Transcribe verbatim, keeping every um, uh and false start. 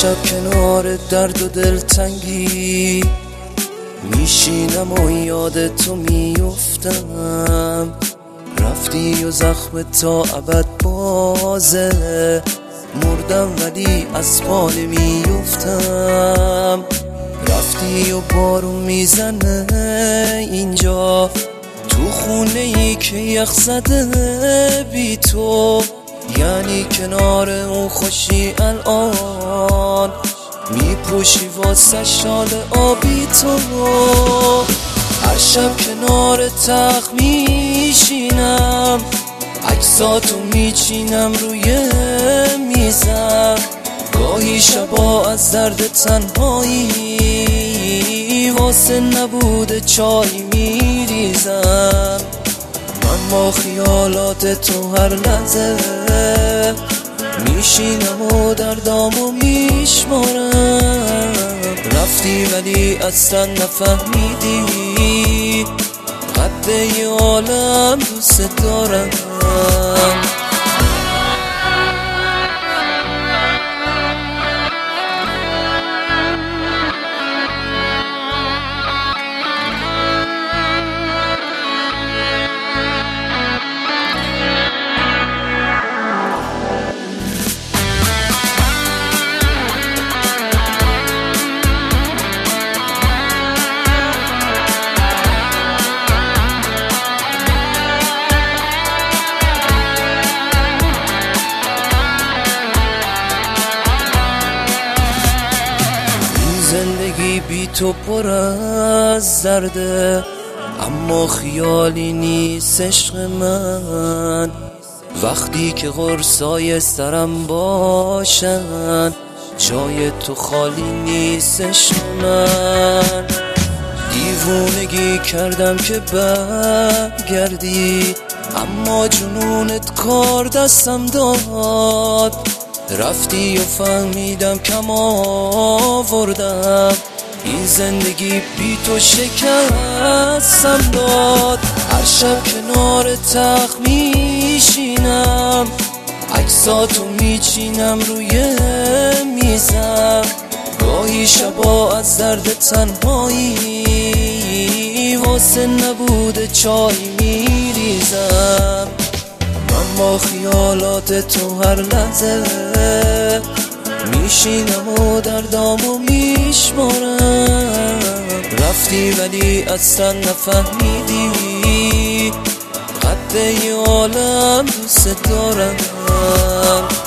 شب کنار درد و دلتنگی میشینم و یاد تو میفتم. رفتی و زخم تا ابد بازه، مردم ولی از پا نمیفتم. رفتی و بارون میزنه اینجا، تو خونه ای که یخ زده بی تو. یعنی کنار اون خوشی الان میپوشی واسه شال آبی تو. هر شب کنار تخت میشینم، عکساتو میچینم روی میزم. گاهی شبا از درد تنهایی واسه نبوده چای میریزم. من با خیالات تو هر لحظه میشینم و دردامو میشمارم. رفتی ولی اصلا نفهمیدی قد یه عالم دوست دارم. زندگی بی تو پر از درده، اما خیالی نیست عشق من. وقتی که قرصای سرم باشن، جای تو خالی نیست عشق من. دیوونگی کردم که برگردی، اما جنونت کار دستم داد. رفتی و فهمیدم کم آوردم، این زندگی بی تو شکستم داد. هر شب کنار تخت میشینم، عکساتو میچینم روی میزم. گاهی شبا از درد تنهایی واسه نبوده چای میریزم. من با خیالات تو هر لحظه میشینم و دردامو میشمارم. رفتی ولی اصلا نفهمیدی قد یه عالم دوست دارم.